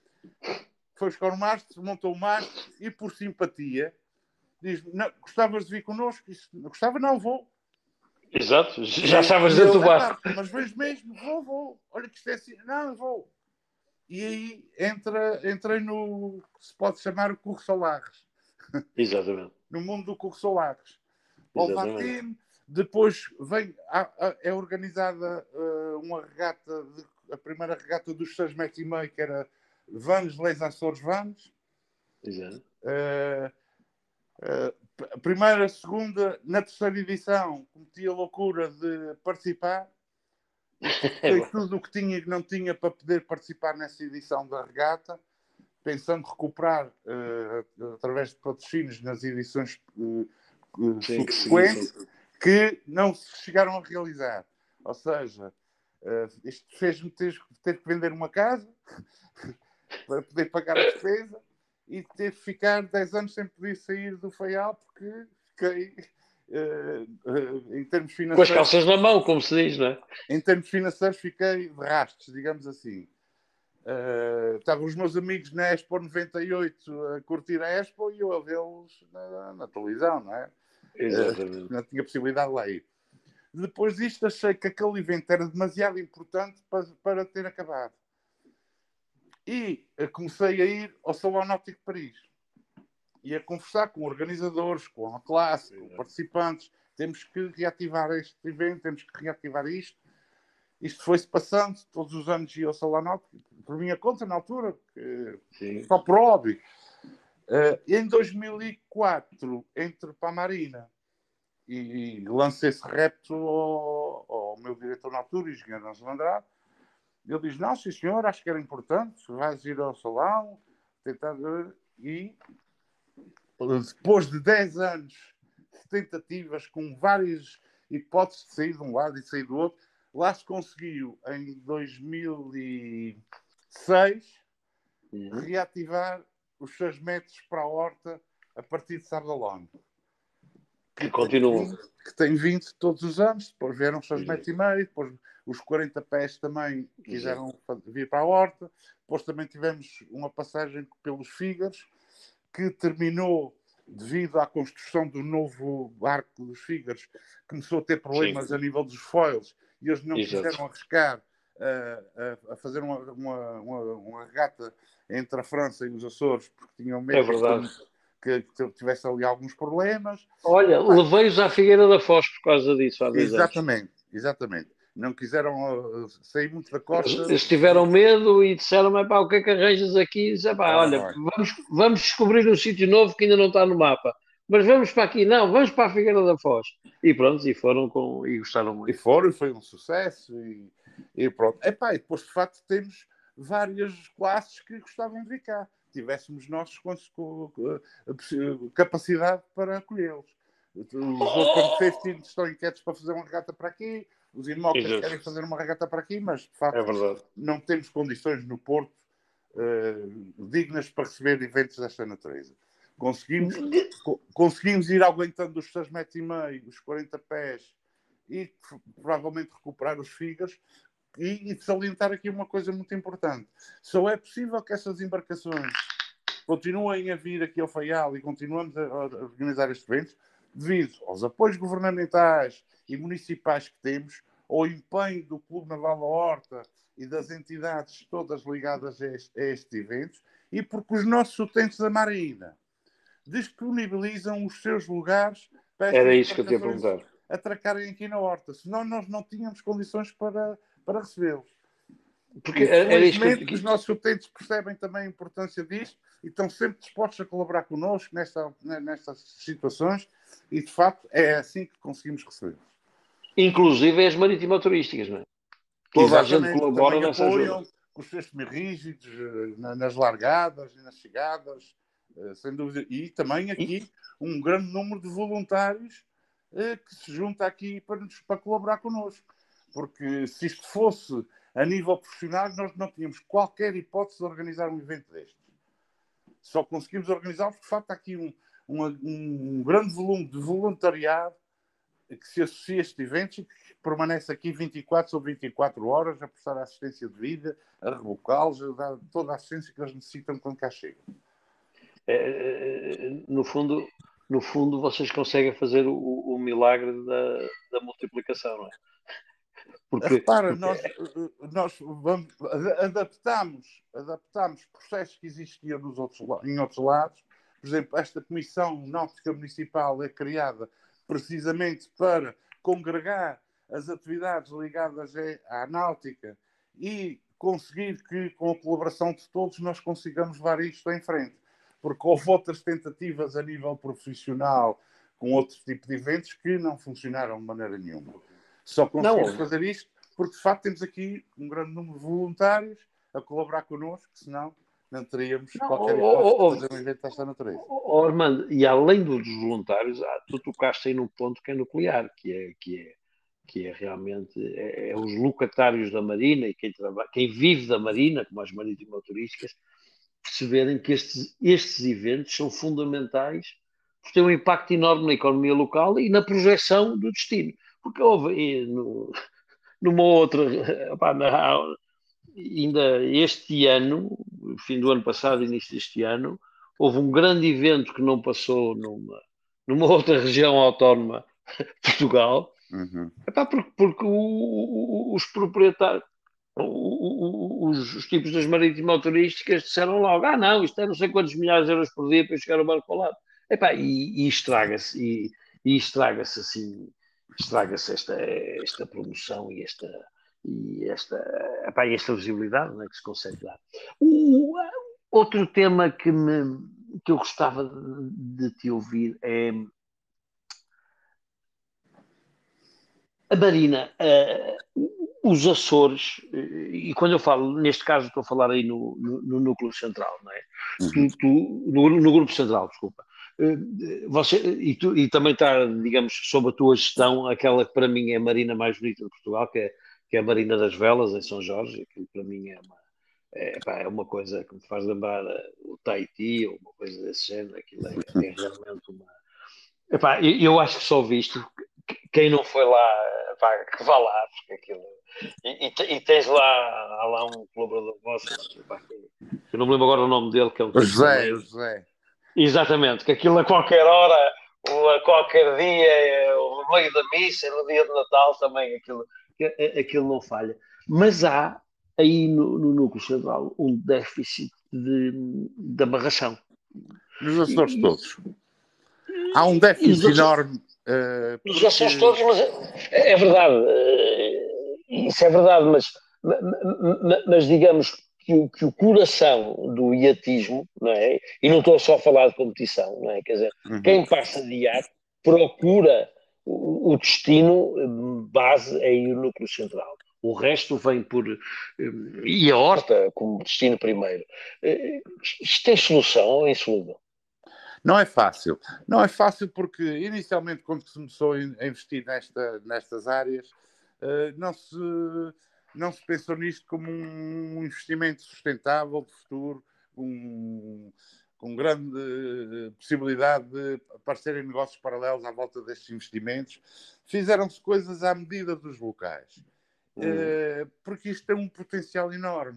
Foi buscar o mastro, montou o mastro e, por simpatia, diz-me, gostavas de vir connosco? Disse, gostava, não, vou. Exato, já estavas dentro do barco. Mas vejo mesmo, vou, vou. Olha que isto é assim. Não, vou. E aí entra, entrei no que se pode chamar o Curso Solares. Exatamente. No mundo do Curso Solares. Ao Vatine, depois vem, é organizada uh, uma regata, de, a primeira regata dos seis metros e meio, que era Vannes, Les Açores Vannes. Exato. Uh, uh, a primeira, a segunda, na terceira edição, cometi a loucura de participar. Foi tudo o que tinha e que não tinha para poder participar nessa edição da regata, pensando recuperar uh, através de patrocínios nas edições uh, uh, sim, subsequentes que, que não se chegaram a realizar. Ou seja, uh, isto fez-me ter, ter que vender uma casa para poder pagar a despesa e ter que ficar dez anos sem poder sair do Faial porque fiquei... Uh, uh, em termos financeiros, com as calças na mão, como se diz, não é? Em termos financeiros fiquei de rastos, digamos assim. Uh, estavam os meus amigos na Expo noventa e oito a curtir a Expo e eu a vê-los na, na televisão, não é? Exatamente. Uh, não tinha possibilidade de lá ir. Depois disto achei que aquele evento era demasiado importante para, para ter acabado. E uh, comecei a ir ao Salão Náutico de Paris. E a conversar com organizadores, com a classe, com participantes. Temos que reativar este evento, temos que reativar isto. Isto foi-se passando, todos os anos ia ao Salão Náutico, por minha conta, na altura, que, só por óbvio. Uh, em dois mil e quatro, entre para a Marina, e, e lancei esse repto ao, ao meu diretor na altura, o engenheiro Ângelo Andrade. Ele diz, não, sim senhor, acho que era importante, vais ir ao salão, tentar... E... depois de dez anos de tentativas com várias hipóteses de sair de um lado e de sair do outro, lá se conseguiu em dois mil e seis uhum. reativar os seis metros para a horta a partir de Sardalone. Que, que continua. Que tem vindo todos os anos, depois vieram os seis metros e meio, depois os quarenta pés também quiseram uhum. vir para a horta, depois também tivemos uma passagem pelos Fígaros, que terminou devido à construção do novo barco dos Fígaros, começou a ter problemas Sim. a nível dos foils e eles não Exato. quiseram arriscar uh, a, a fazer uma, uma, uma, uma regata entre a França e os Açores porque tinham medo é verdade. Que, que tivesse ali alguns problemas. Olha, levei-os à Figueira da Foz por causa disso há dois exatamente, anos. Exatamente. Não quiseram uh, sair muito da costa. Eles tiveram medo e disseram-me, pá, o que é que arranjas aqui? E disse, pá, ah, olha, vamos, vamos descobrir um sítio novo que ainda não está no mapa. Mas vamos para aqui, não, vamos para a Figueira da Foz. E pronto, e foram com, e gostaram muito. E foram, foi um sucesso e, e pronto. Epá, e depois de facto temos várias classes que gostavam de vir cá. Tivéssemos nós com, com, com capacidade para acolhê-los. Os Open Safety estão inquietos para fazer uma regata para aqui, os Imocas querem fazer uma regata para aqui, mas de facto é não temos condições no Porto uh, dignas para receber eventos desta natureza. Conseguimos, co conseguimos ir aguentando os seis metros e meio, os quarenta pés e provavelmente recuperar os Fígaros. E, e salientar aqui uma coisa muito importante. Só é possível que essas embarcações continuem a vir aqui ao Faial e continuamos a, a organizar estes eventos devido aos apoios governamentais e municipais que temos, ao empenho do Clube Naval da Horta e das entidades todas ligadas a, este, a estes eventos, e porque os nossos utentes da Marina disponibilizam os seus lugares para Era estas isso que eu tinha perguntado. atracarem aqui na Horta. Senão nós não tínhamos condições para, para recebê-los. Porque E, era isso felizmente, que eu... os nossos utentes percebem também a importância disto e estão sempre dispostos a colaborar connosco nesta, nestas situações, e de facto é assim que conseguimos recebê-los. Inclusive as marítimas-turísticas, não é? Toda Exatamente, a gente colabora também nessa apoiam ajuda. com os seus semi-rígidos nas largadas e nas chegadas, sem dúvida. E também aqui um grande número de voluntários que se junta aqui para, nos, para colaborar connosco. Porque se isto fosse a nível profissional, nós não tínhamos qualquer hipótese de organizar um evento destes. Só conseguimos organizar porque, de facto, há aqui um, um, um grande volume de voluntariado que se associa a estes eventos e que permanece aqui vinte e quatro sobre vinte e quatro horas a prestar assistência de vida, a rebocá-los, a dar toda a assistência que eles necessitam quando cá chegam. É, no fundo, no fundo, vocês conseguem fazer o, o milagre da, da multiplicação, não é? Porque, Repara, porque... nós, nós vamos, adaptamos, adaptamos processos que existiam nos outros, em outros lados. Por exemplo, esta Comissão Náutica Municipal é criada precisamente para congregar as atividades ligadas à náutica e conseguir que, com a colaboração de todos, nós consigamos levar isto em frente. Porque houve outras tentativas a nível profissional com outro tipo de eventos que não funcionaram de maneira nenhuma. Só conseguimos não. fazer isto porque, de facto, temos aqui um grande número de voluntários a colaborar connosco, senão não teríamos não, qualquer hipótese oh, oh, de fazer um evento desta natureza. Oh, Armando, e além dos voluntários, ah, tu tocaste aí num ponto que é nuclear, que é, que é, que é realmente é, é os locatários da Marina e quem, trabalha, quem vive da Marina, como as marítimas-turísticas, perceberem que estes, estes eventos são fundamentais porque têm um impacto enorme na economia local e na projeção do destino. Porque houve no, numa outra, opa, na, ainda este ano, fim do ano passado, início deste ano, houve um grande evento que não passou numa, numa outra região autónoma de Portugal, uhum. Epá, porque, porque o, o, os proprietários, o, os, os tipos das marítimas turísticas disseram logo, ah não, isto é não sei quantos milhares de euros por dia para chegar ao barco ao lado. Epá, e, e estraga-se, e, e estraga-se assim, estraga-se esta, esta promoção e esta, e esta, epá, e esta visibilidade, né, que se consegue dar. O, outro tema que, me, que eu gostava de, de te ouvir é a Marina, uh, os Açores, uh, e quando eu falo, neste caso estou a falar aí no, no, no núcleo central, não é? Uhum. Tu, tu, no, no grupo central, desculpa. Uh, você, e, tu, e também está, digamos, sob a tua gestão, aquela que para mim é a marina mais bonita de Portugal, que é, que é a Marina das Velas, em São Jorge, que para mim é uma, é, pá, é uma coisa que me faz lembrar o Tahiti, ou uma coisa desse género, aquilo é, é realmente uma... Epá, eu, eu acho que só visto, quem não foi lá, pá, que vá lá, porque aquilo... E, e, e tens lá, há lá um colaborador vosso, pá, que, eu não me lembro agora o nome dele, que é um o José, o José. Exatamente, que aquilo a qualquer hora, ou a qualquer dia, no meio da missa, no dia de Natal também, aquilo, aquilo não falha. Mas há aí no, no núcleo central um déficit de, de amarração. Nos Açores e, todos. Há um déficit enorme. Uh, porque... Nos Açores todos, mas é, é verdade. Uh, isso é verdade, mas, mas, mas digamos que o, que o coração do iatismo, não é? E não estou só a falar de competição, não é? Quer dizer, uhum. Quem passa de iate procura o, o destino base é aí o núcleo central. O resto vem por... E a horta como destino primeiro. Isto tem solução ou é insolúvel? Não é fácil. Não é fácil porque, inicialmente, quando se começou a investir nesta, nestas áreas, não se, não se pensou nisto como um investimento sustentável de futuro, com, com grande possibilidade de aparecerem negócios paralelos à volta destes investimentos. Fizeram-se coisas à medida dos locais. Hum. Porque isto tem um potencial enorme.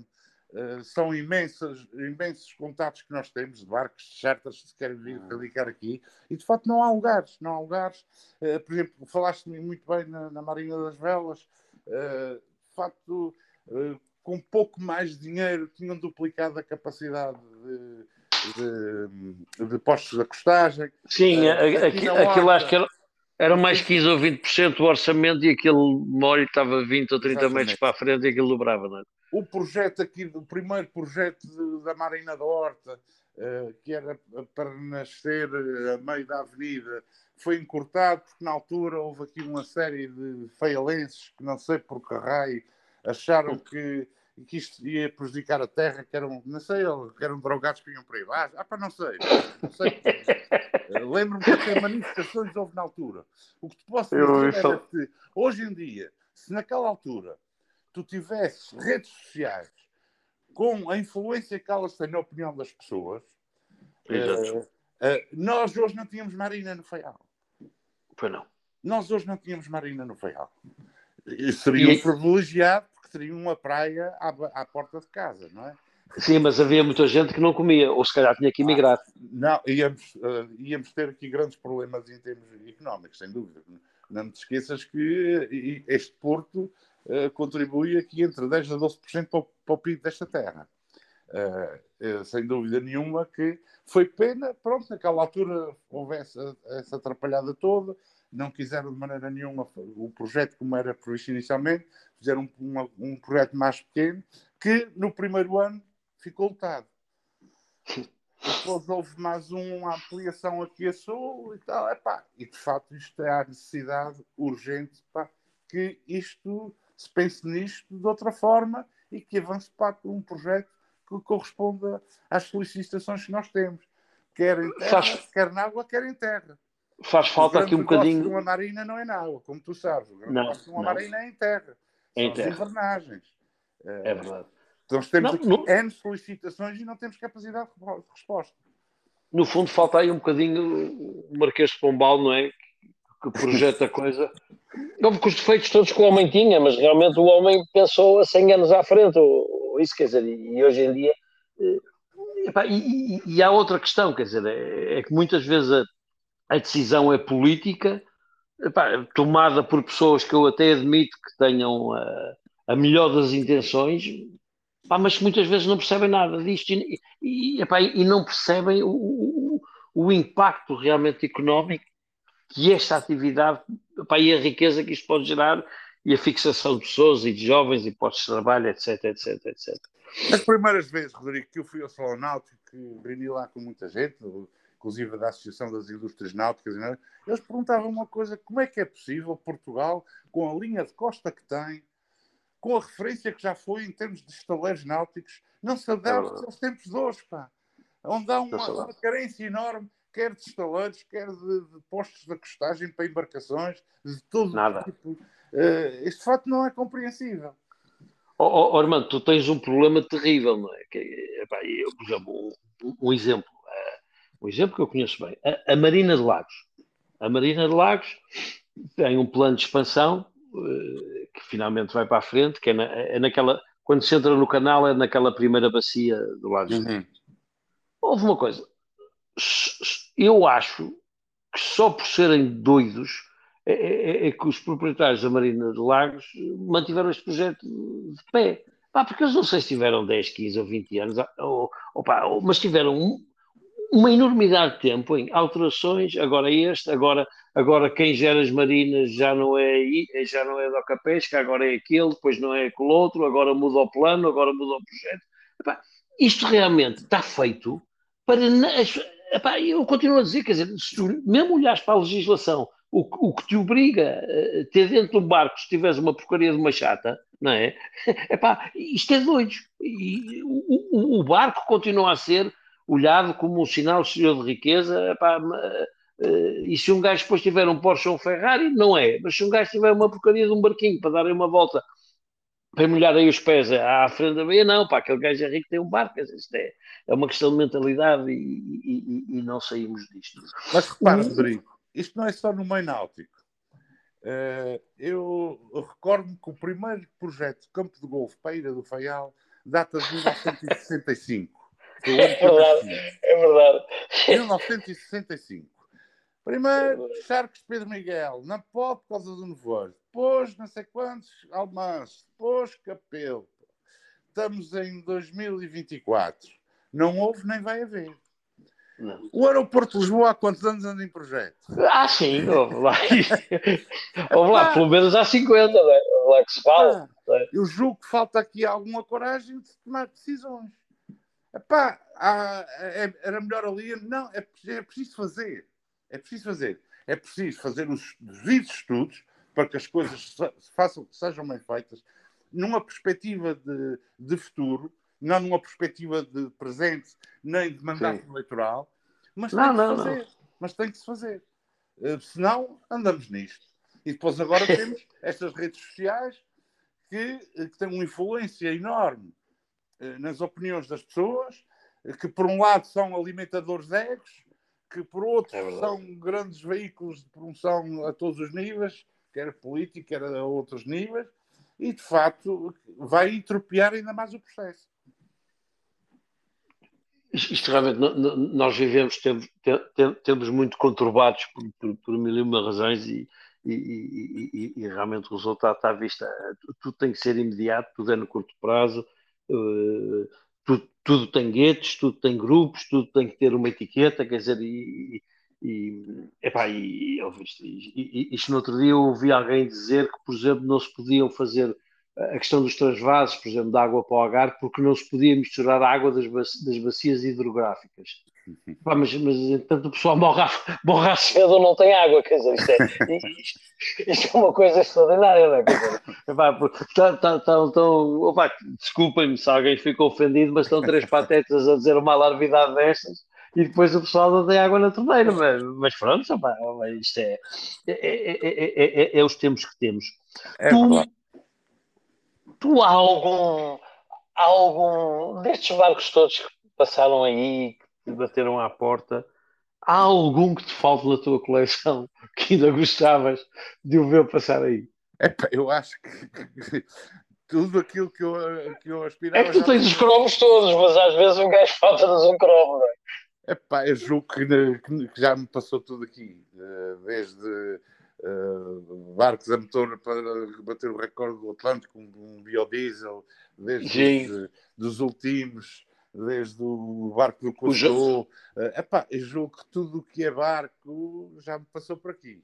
Uh, são imensos, imensos contatos que nós temos de barcos, de charters que se querem vir radicar aqui, e de facto não há lugares, não há lugares. Uh, por exemplo, falaste-me muito bem na, na Marina das Velas, uh, de facto, uh, com pouco mais dinheiro tinham duplicado a capacidade de, de, de postos de acostagem. Sim, uh, aqui, aquilo acho que era, era mais quinze ou vinte por cento do orçamento e aquele molho estava vinte ou trinta Exatamente. metros para a frente e aquilo dobrava, não é? O projeto aqui, o primeiro projeto de, da Marina da Horta, uh, que era para nascer a meio da avenida, foi encurtado porque na altura houve aqui uma série de feialenses que não sei por que raio acharam que, que isto ia prejudicar a terra, que eram, não sei, que eram drogados que iam para aí baixo. Ah, pá, não sei. Não sei. uh, Lembro-me que até manifestações houve na altura. O que te posso dizer era que hoje em dia, se naquela altura tu tivesses redes sociais com a influência que elas têm na opinião das pessoas, uh, uh, nós hoje não tínhamos Marina no Faial. Pois não. Nós hoje não tínhamos Marina no Faial. E seria um privilegiado porque teria uma praia à, à porta de casa, não é? Sim, mas havia muita gente que não comia, ou se calhar tinha que emigrar. Ah, não, íamos, uh, íamos ter aqui grandes problemas em termos económicos, sem dúvida. Não te esqueças que este porto Uh, contribui aqui entre dez a doze por cento para o, para o P I B desta terra. Uh, uh, sem dúvida nenhuma que foi pena, pronto, naquela altura houvesse essa, essa atrapalhada toda, não quiseram de maneira nenhuma o projeto como era previsto inicialmente, fizeram um, uma, um projeto mais pequeno, que no primeiro ano ficou lotado. Depois houve mais uma ampliação aqui a sul e tal, epá, e de facto isto é a necessidade urgente, pá, que isto se pense nisto de outra forma e que avance para um projeto que corresponda às solicitações que nós temos. Quer em terra, faz, quer na água, quer em terra. Faz falta aqui um bocadinho... O uma marina não é na água, como tu sabes. O grande não, negócio de uma não. marina é em terra. São em as terra. invernagens. É verdade. Então nós temos não, aqui no... N solicitações e não temos capacidade de resposta. No fundo falta aí um bocadinho o Marquês de Pombal, não é? Que projeta a coisa... Houve com os defeitos todos que o homem tinha, mas realmente o homem pensou a cem anos à frente, ou, ou isso, quer dizer, e, e hoje em dia... Epá, e, e, e há outra questão, quer dizer, é, é que muitas vezes a, a decisão é política, epá, tomada por pessoas que eu até admito que tenham a, a melhor das intenções, epá, mas que muitas vezes não percebem nada disto e, e, epá, e não percebem o, o, o impacto realmente económico que esta atividade, epá, e a riqueza que isto pode gerar e a fixação de pessoas e de jovens e postos de trabalho, etc, etc, etcétera. As primeiras vezes, Rodrigo, que eu fui ao Salão Náutico, que reuni lá com muita gente, inclusive da Associação das Indústrias Náuticas, eles perguntavam uma coisa: como é que é possível Portugal, com a linha de costa que tem, com a referência que já foi em termos de estaleiros náuticos, não se adapte é aos tempos de hoje, pá. Onde há uma, uma carência enorme, quer de estaleiros, quer de, de postos de acostagem para embarcações, de todo Nada. tipo. Uh, este fato não é compreensível. Oh, oh, Armando, tu tens um problema terrível, não é? Que, epá, eu, por exemplo, um, um exemplo, uh, um exemplo que eu conheço bem, a, a Marina de Lagos. A Marina de Lagos tem um plano de expansão uh, que finalmente vai para a frente, que é, na, é naquela, quando se entra no canal, é naquela primeira bacia do lado uhum. esquerdo. Houve uma coisa, eu acho que só por serem doidos é, é, é que os proprietários da Marina de Lagos mantiveram este projeto de pé. Pá, porque eles não sei se tiveram dez, quinze ou vinte anos, ou, ou, pá, mas tiveram um, uma enormidade de tempo em alterações, agora este, agora, agora quem gera as marinas já não é, já não é da Ocapesca, agora é aquele, depois não é aquele outro, agora muda o plano, agora muda o projeto. Epá, isto realmente está feito para... Epá, eu continuo a dizer, quer dizer, se tu mesmo olhares para a legislação, o, o que te obriga a ter dentro de um barco, se tiveres uma porcaria de uma chata, não é? Epá, isto é doido. E o, o, o barco continua a ser olhado como um sinal exterior de riqueza. Epá, e se um gajo depois tiver um Porsche ou um Ferrari, não é. Mas se um gajo tiver uma porcaria de um barquinho para darem uma volta, para molhar aí os pés à frente da beia, não, pá, aquele gajo é rico, tem um barco. Isto é, é uma questão de mentalidade e, e, e não saímos disto. Mas repara, Rodrigo, isto não é só no meio náutico. Uh, eu recordo-me que o primeiro projeto de campo de golfe para a Ilha do Faial data de mil novecentos e sessenta e cinco. Foi o ano que eu nasci. É verdade. mil novecentos e sessenta e cinco. Primeiro, Charcos de Pedro Miguel, não pode por causa do nevoeiro. Depois, não sei quantos, Almanço. Depois, Capelo. Estamos em dois mil e vinte e quatro. Não houve nem vai haver. Não. O aeroporto de Lisboa há quantos anos anda em projeto? Ah, sim, houve lá. Houve lá, pelo menos há cinquenta, não é? Houve lá que se fala. Epá, eu julgo que falta aqui alguma coragem de tomar decisões. Epá, há, é, era melhor ali. Não, é, é preciso fazer. É preciso fazer. É preciso fazer os devidos estudos para que as coisas se façam, sejam bem feitas, numa perspectiva de, de futuro, não numa perspectiva de presente, nem de mandato Sim. eleitoral, mas não, tem que não, se fazer. Não. Mas tem que se fazer. Uh, senão, andamos nisto. E depois agora temos estas redes sociais que, que têm uma influência enorme uh, nas opiniões das pessoas, uh, que por um lado são alimentadores de egos, que por outro é são grandes veículos de promoção a todos os níveis, quer político, quer a outros níveis, e de facto vai entropiar ainda mais o processo. Isto realmente, nós vivemos tempos, tempos muito conturbados por, por, por mil e uma razões e, e, e, e, e realmente o resultado está à vista. Tudo tem que ser imediato, tudo é no curto prazo, uh, tudo, tudo tem guetos, tudo tem grupos, tudo tem que ter uma etiqueta, quer dizer, e, e, epá, e, e, e isto no outro dia eu ouvi alguém dizer que, por exemplo, não se podiam fazer a questão dos transvasos, por exemplo, da água para o Algarve, porque não se podia misturar a água das, baci das bacias hidrográficas. Pá, mas, mas, entanto, o pessoal morre, morre cedo ou não tem água, quer dizer, isto é, isto, isto é uma coisa extraordinária, não é? Quer dizer, pá, tá, tá, tá, tão, opa, desculpem-me se alguém ficou ofendido, mas estão três patetas a dizer uma alarvidade destas e depois o pessoal não tem água na torneira, mas, mas pronto, opa, isto é, é, é, é, é, é os tempos que temos. É tu, verdade. Tu há algum, há algum destes barcos todos que passaram aí, que bateram à porta, há algum que te falte na tua coleção que ainda gostavas de o ver passar aí? Epá, eu acho que, que tudo aquilo que eu, que eu aspirava... É que tu tens os cromos todos, mas às vezes um gajo falta-nos um cromo, não é? Epá, eu julgo que, que já me passou tudo aqui, desde... Uh, barcos a motor para bater o recorde do Atlântico, um, um biodiesel, desde os, dos últimos, desde o barco do Cousteau. Uh, epá, eu julgo que tudo o que é barco já me passou por aqui.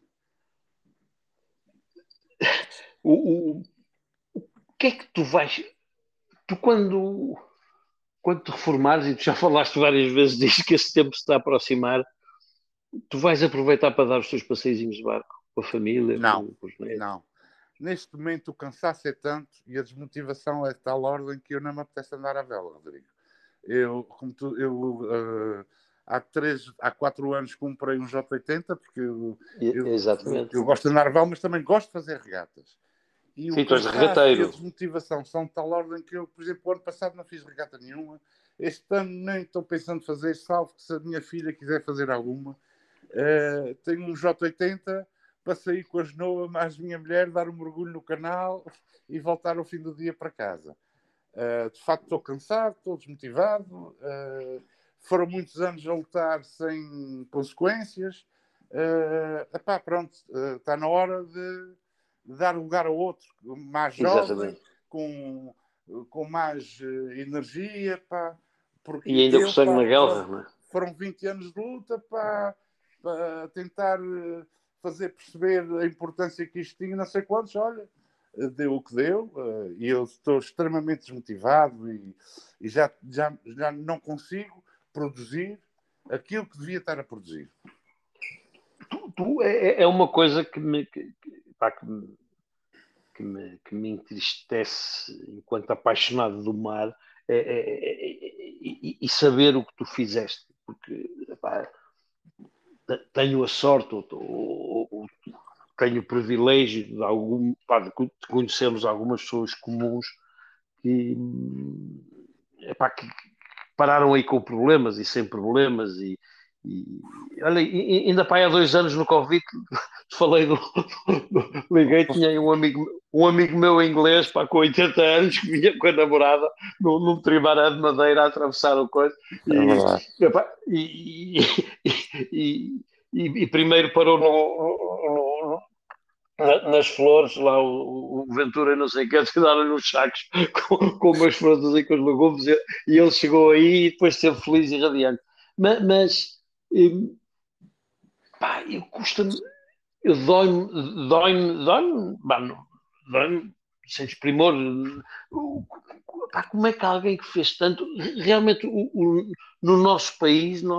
O, o, o que é que tu vais... Tu quando, quando te reformares, e tu já falaste várias vezes disto, que esse tempo se está a aproximar, tu vais aproveitar para dar os teus passeizinhos de barco? Com a família? Não, com, com os netos? Não. Neste momento o cansaço é tanto e a desmotivação é de tal ordem que eu não me apetece andar à vela, Rodrigo. Eu, como tu, eu uh, há, três, há quatro anos comprei um J oitenta porque eu, eu, Exatamente. Eu, eu gosto de andar à vela, mas também gosto de fazer regatas. E Sim, o cansaço e a desmotivação são de tal ordem que eu, por exemplo, o ano passado não fiz regata nenhuma. Este ano nem estou pensando em fazer, salvo que se a minha filha quiser fazer alguma. Uh, tenho um J oitenta para sair com a Genoa, mais minha mulher, dar um mergulho no canal e voltar ao fim do dia para casa. Uh, de facto, estou cansado, estou desmotivado. Uh, foram muitos anos a lutar sem consequências. Uh, epá, pronto, uh, está na hora de, de dar lugar a outro, mais jovem, com, com mais uh, energia. Pá, porque e ainda eu, com sangue pá, na guerra, foram, não é? Foram vinte anos de luta para, para tentar uh, fazer perceber a importância que isto tinha, não sei quantos, olha, deu o que deu, uh, e eu estou extremamente desmotivado e, e já, já, já não consigo produzir aquilo que devia estar a produzir. Tu, tu, é, é uma coisa que me, que, pá, que, me, que, me, que me entristece enquanto apaixonado do mar, é, é, é, e, e saber o que tu fizeste, porque pá, tenho a sorte ou, ou, ou tenho o privilégio de, algum, pá, de conhecermos algumas pessoas comuns que, epá, que pararam aí com problemas e sem problemas e, e olha, e, ainda para aí há dois anos no Covid, falei do, do liguei, tinha um amigo, um amigo meu inglês, pá, com oitenta anos, que vinha com a namorada num, num trimarã de madeira a atravessar o coisa, É verdade. e, epá, e, e, e, e, e primeiro parou no, no, no, nas flores, lá o, o Ventura e não sei o que, tiraram-lhe uns sacos com, com umas frutas e com os legumes, e, e ele chegou aí e depois esteve feliz e radiante. Mas, mas hum, pá, eu custa-me, eu dói-me, dói-me, dói-me, bah, dói-me, sem desprimor, pá, como é que alguém que fez tanto, realmente o, o, no nosso país, no,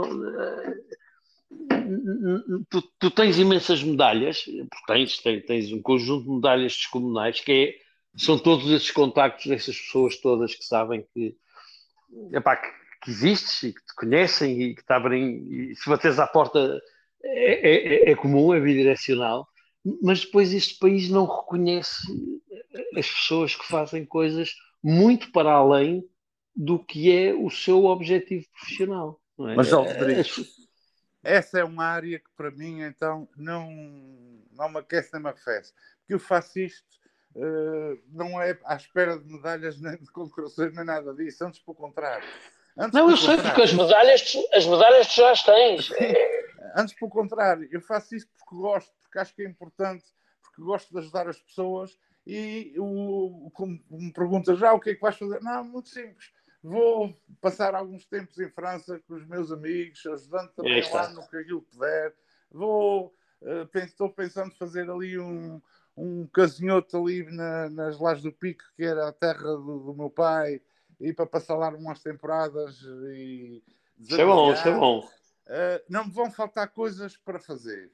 tu, tu tens imensas medalhas, porque tens, tens, tens um conjunto de medalhas descomunais, que é, são todos esses contactos dessas pessoas todas que sabem que, epá, que, que existes e que te conhecem e que te abrem, e se bateres à porta é, é, é comum, é bidirecional, mas depois este país não reconhece as pessoas que fazem coisas muito para além do que é o seu objetivo profissional. Não é? Mas, ó, Rodrigo, As- essa é uma área que para mim, então, não, não me aquece nem me arrefece. Porque eu faço isto, uh, não é à espera de medalhas, nem de condecorações, nem nada disso. Antes, pelo contrário. Antes, Não, pelo eu sei, porque contrário. as medalhas, tu- as medalhas tu já as tens. Sim, antes, pelo contrário. Eu faço isto porque gosto, porque acho que é importante, porque gosto de ajudar as pessoas. E o, como me pergunta já o que é que vais fazer? Não, muito simples. Vou passar alguns tempos em França com os meus amigos, ajudando É, aí também lá está. no que aquilo puder. Vou, uh, penso, estou pensando em fazer ali um, um casinhoto ali na, nas Lajes do Pico, que era a terra do, do meu pai, e para passar lá umas temporadas e Isso é bom, isso é desanuviar. bom. Uh, não me vão faltar coisas para fazer.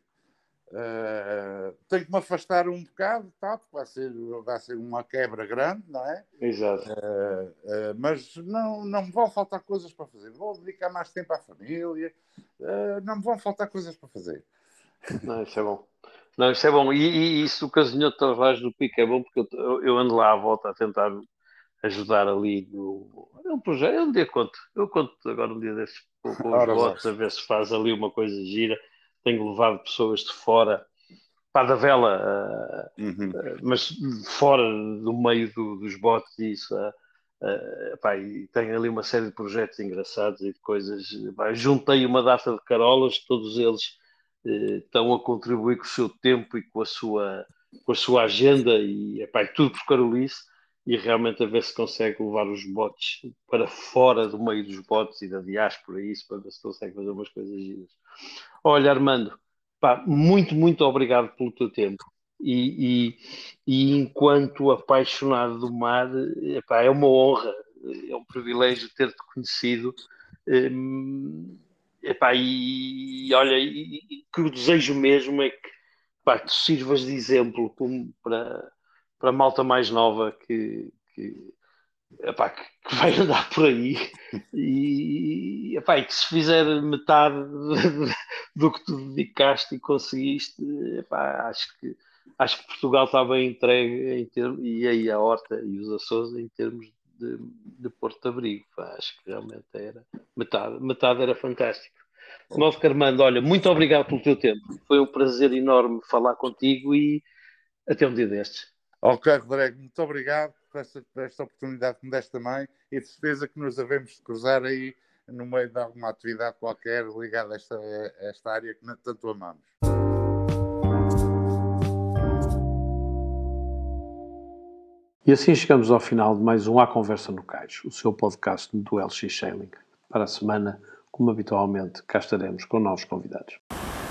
Uh, tenho que me afastar um bocado, tá? Porque vai ser, vai ser uma quebra grande, não é? Exato. Uh, uh, mas não, não me vão faltar coisas para fazer. Vou dedicar mais tempo à família. Uh, não me vão faltar coisas para fazer. Não, isso é bom. Não, isso é bom. E, e isso, o casinhoto de Tavares do Pico é bom porque eu, eu ando lá à volta a tentar ajudar ali no. É um projeto, eu um dia conto. Eu conto agora um dia desses com, com os Ora, votos, a vamos. ver se faz ali uma coisa gira. Tenho levado pessoas de fora, para da vela, uh, Uhum. uh, mas fora do meio do, dos botes e isso. Uh, uh, pá, e tenho ali uma série de projetos engraçados e de coisas. Pá, juntei uma data de carolas, todos eles uh, estão a contribuir com o seu tempo e com a sua, com a sua agenda e epá, tudo por Carolice e realmente a ver se consegue levar os bots para fora do meio dos bots e da diáspora e isso para ver se consegue fazer umas coisas giras. Olha, Armando, pá, muito, muito obrigado pelo teu tempo. E, e, e enquanto apaixonado do mar, epá, é uma honra, é um privilégio ter-te conhecido. Hum, epá, e, e olha, e, e que o desejo mesmo é que pá, tu sirvas de exemplo como para, para a malta mais nova que, que, epá, que, que vai andar por aí e, epá, e que se fizer metade do que tu dedicaste e conseguiste, epá, acho que acho que Portugal está bem entregue em termos, e aí a Horta e os Açores em termos de, de Porto de Abrigo. Pá, acho que realmente era metade, metade era fantástico. De modo que, Armando, olha, muito obrigado pelo teu tempo. Foi um prazer enorme falar contigo e até um dia destes. Ok, Rodrigo, muito obrigado por esta, por esta oportunidade que me deste também e de certeza que nos devemos cruzar aí no meio de alguma atividade qualquer ligada a esta, a esta área que tanto amamos. E assim chegamos ao final de mais um À Conversa no Cais, o seu podcast do L X Sailing. Para a semana, como habitualmente, cá estaremos com novos convidados.